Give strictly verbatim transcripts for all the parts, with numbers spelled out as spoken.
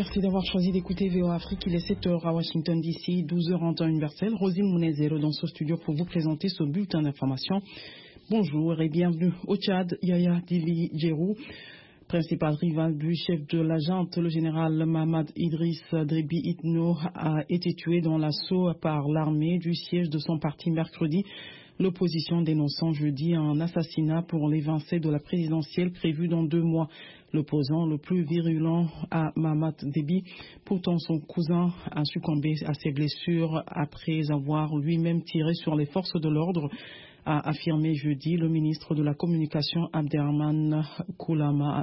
Merci d'avoir choisi d'écouter V O A Afrique. Il est sept heures à Washington D C, douze heures en temps universel. Rosine Mounezero dans ce studio pour vous présenter ce bulletin d'information. Bonjour et bienvenue au Tchad. Yaya Dili Djerou, principal rival du chef de la junte, le général Mohamed Idriss Déby Itno, a été tué dans l'assaut par l'armée du siège de son parti mercredi. L'opposition dénonçant jeudi un assassinat pour l'évincé de la présidentielle prévu dans deux mois. L'opposant le plus virulent à Mohamed Déby, pourtant son cousin, a succombé à ses blessures après avoir lui-même tiré sur les forces de l'ordre, a affirmé jeudi le ministre de la Communication Abderrahmane Koulamala.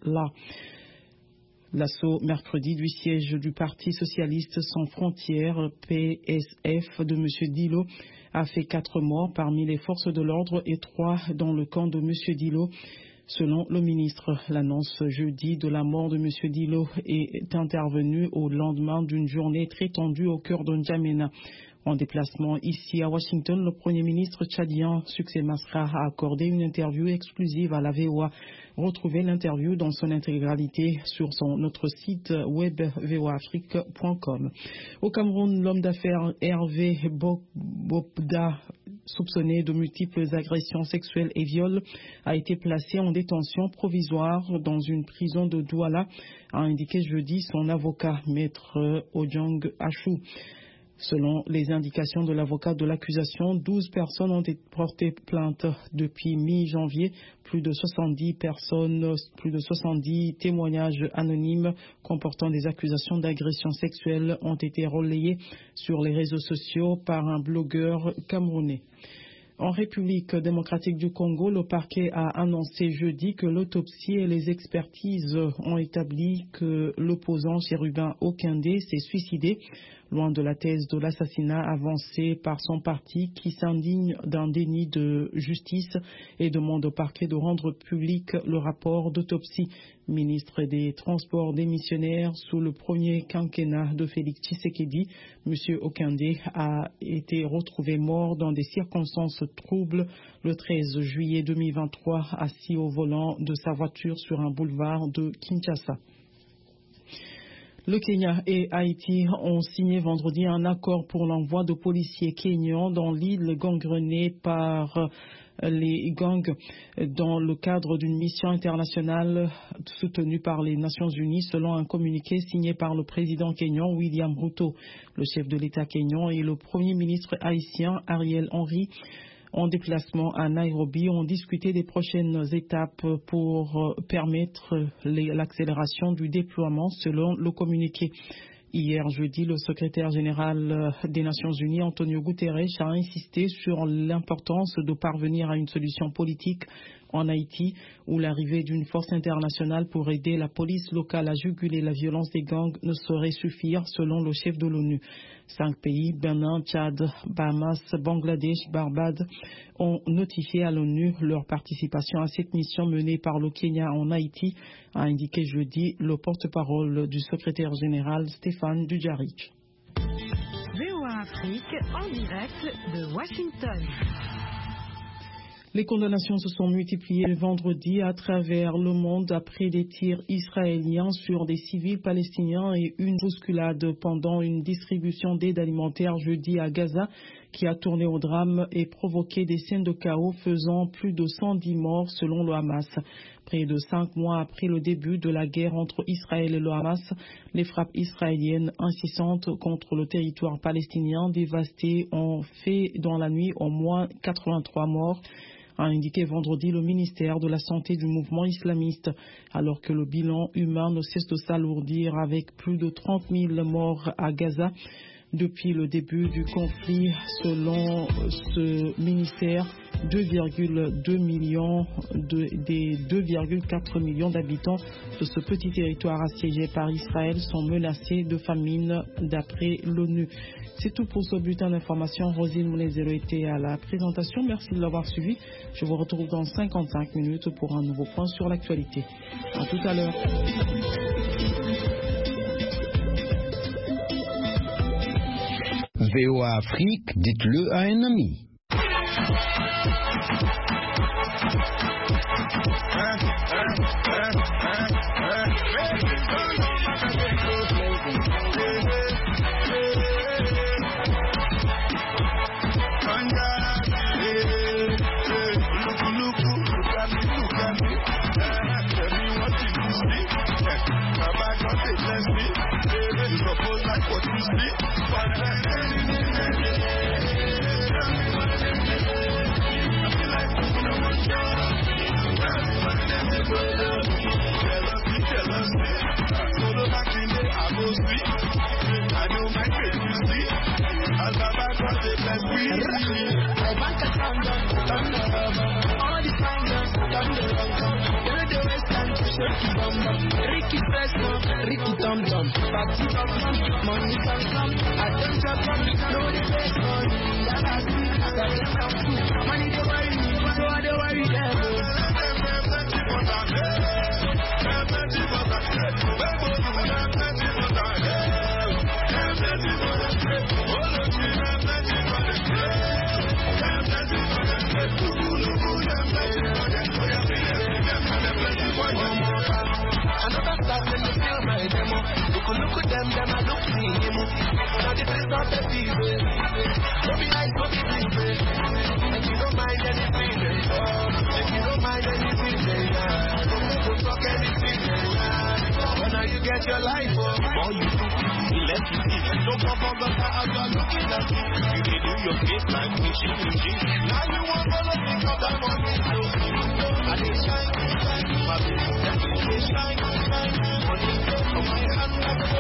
L'assaut mercredi du siège du Parti socialiste sans frontières, P S F, de M. Dilo a fait quatre morts parmi les forces de l'ordre et trois dans le camp de M. Dilo. Selon le ministre, l'annonce jeudi de la mort de M. Dilo est intervenue au lendemain d'une journée très tendue au cœur de N'Djamena. En déplacement ici à Washington, le Premier ministre tchadien Succès Masra a accordé une interview exclusive à la V O A. Retrouvez l'interview dans son intégralité sur son, notre site web v o a afrique point com. Au Cameroun, l'homme d'affaires Hervé Bobda, soupçonné de multiples agressions sexuelles et viols, a été placé en détention provisoire dans une prison de Douala, a indiqué jeudi son avocat, maître Ojang Achou. Selon les indications de l'avocat de l'accusation, douze personnes ont été portées plainte depuis mi-janvier. Plus de soixante-dix personnes, plus de soixante-dix témoignages anonymes comportant des accusations d'agression sexuelle ont été relayés sur les réseaux sociaux par un blogueur camerounais. En République démocratique du Congo, le parquet a annoncé jeudi que l'autopsie et les expertises ont établi que l'opposant Chérubin Okindé s'est suicidé, loin de la thèse de l'assassinat avancée par son parti qui s'indigne d'un déni de justice et demande au parquet de rendre public le rapport d'autopsie. Ministre des Transports démissionnaire sous le premier quinquennat de Félix Tshisekedi, M. Okindé a été retrouvé mort dans des circonstances troubles le treize juillet deux mille vingt-trois, assis au volant de sa voiture sur un boulevard de Kinshasa. Le Kenya et Haïti ont signé vendredi un accord pour l'envoi de policiers kenyans dans l'île gangrenée par les gangs dans le cadre d'une mission internationale soutenue par les Nations Unies, selon un communiqué signé par le président kenyan William Ruto. Le chef de l'État kenyan et le premier ministre haïtien Ariel Henry, en déplacement à Nairobi, ont discuté des prochaines étapes pour permettre l'accélération du déploiement, selon le communiqué. Hier jeudi, le secrétaire général des Nations Unies, Antonio Guterres, a insisté sur l'importance de parvenir à une solution politique en Haïti, où l'arrivée d'une force internationale pour aider la police locale à juguler la violence des gangs ne saurait suffire, selon le chef de l'ONU. Cinq pays, Bénin, Tchad, Bahamas, Bangladesh, Barbade, ont notifié à l'ONU leur participation à cette mission menée par le Kenya en Haïti, a indiqué jeudi le porte-parole du secrétaire général Stéphane Dujarric. V O A Afrique en direct de Washington. Les condamnations se sont multipliées vendredi à travers le monde après des tirs israéliens sur des civils palestiniens et une bousculade pendant une distribution d'aide alimentaire jeudi à Gaza qui a tourné au drame et provoqué des scènes de chaos faisant plus de cent dix morts selon le Hamas. Près de cinq mois après le début de la guerre entre Israël et le Hamas, les frappes israéliennes incessantes contre le territoire palestinien dévasté ont fait dans la nuit au moins quatre-vingt-trois morts, a indiqué vendredi le ministère de la Santé du mouvement islamiste, alors que le bilan humain ne cesse de s'alourdir avec plus de trente mille morts à Gaza depuis le début du conflit. Selon ce ministère, deux virgule deux millions de, des deux virgule quatre millions d'habitants de ce petit territoire assiégé par Israël sont menacés de famine d'après l'ONU. C'est tout pour ce bulletin d'information. Rosine Mounezero était à la présentation. Merci de l'avoir suivi. Je vous retrouve dans cinquante-cinq minutes pour un nouveau point sur l'actualité. À tout à l'heure. V O A Afrique, dites-le à un ami. Hein, hein, hein, hein, hein, me. You propose like what you see. Ricky Presto, Ricky Tom Tom, Patsy Tom Tom, Money Tom Tom, I don't drop from the know the best money. That I see, that is some food. Money they worry me, so I don't worry them. Another start when you feel my demo. Look, look at them, them I look me demo. Now this is not the fever. Don't be nice, don't be creepy. And you don't mind anything, yeah. If you don't mind anything, yeah. Don't talk anything, yeah. But now you get your life, oh. All you do, he left you see. Don't come from the car as you're looking at me. You can do your face like me, she, she. Now you want to look pick up that money, so. I did shine, shine, my baby. They shine, shine, money on my hand.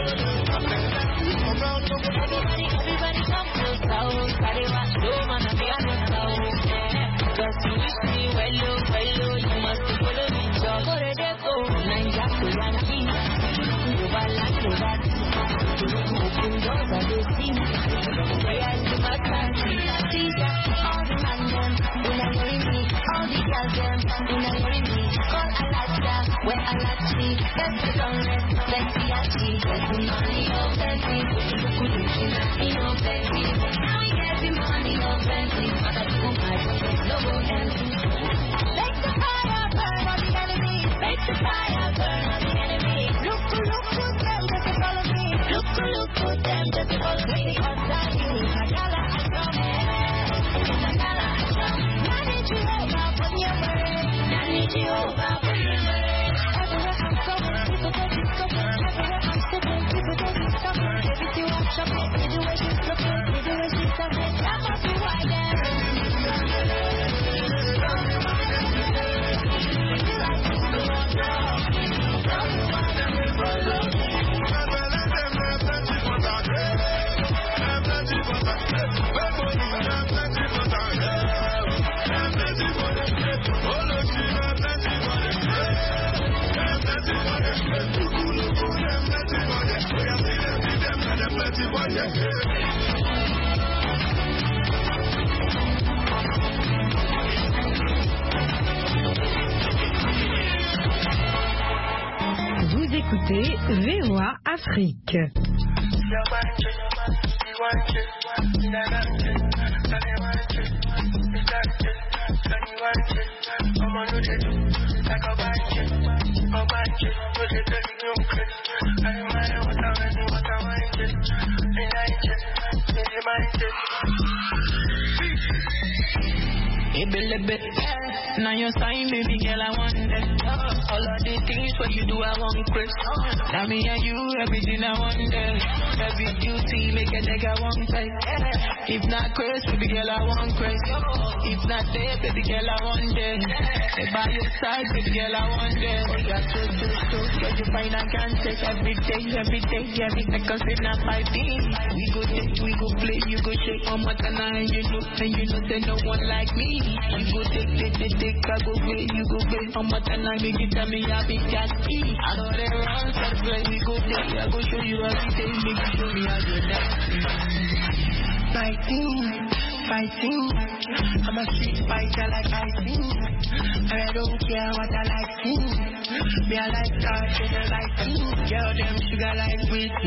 Everybody come to South, carry my slow man and be on the South. Cause you wish me well, oh, well, oh, you must follow me, so go to the go. Nine jack to Yankee, over land, over open doors I do see. Say I do my country, see that all the man them, when I hear me, all the girls them, when I hear me, call Alaska, where Alaska, that's the donut, that's the Achi, that's the money of plenty, good looking at me of plenty, now we get the money of plenty, but I do my no go empty. Make the fire burn on the enemy, make the fire burn on the enemy, look, look, look, them just to follow me, look, look, look, them just to follow me, because I you, I gotta have some air, I gotta have some, I need you over, put your word, I need you over, put your word, everywhere I'm going, people get discovered, everywhere I'm sitting, people get discovered, everything I'm shopping, see the way she's looking, see the way she's talking, that must be why them. Vous écoutez V O A Afrique. Hey, baby, now you're sign, baby girl, I want that. All of the things what you do, I want Chris. Now me and you, everything I want that. Every duty, make a nigga want pay. If not Chris, baby girl, I want Chris. If not there, baby girl, I want that. Hey, by your side, baby girl, I want that. Oh, you're so, so, so, get you fine, I can't take every day, every day, every day, cause it's not fighting. We go take, we go play, you go shake on my canal, and you know, and you know, there's no one like me. You go take, take, take, take, I go play, you go play. How much time I make you tell me I be cat key. I know they run, so play, we go take, I go show you everything, make you show me how you dance. Fighting, fighting, I'm a street fighter like I sing. I don't care what I like sing. Me I like that, they like sing. Girl, them sugar like sweet.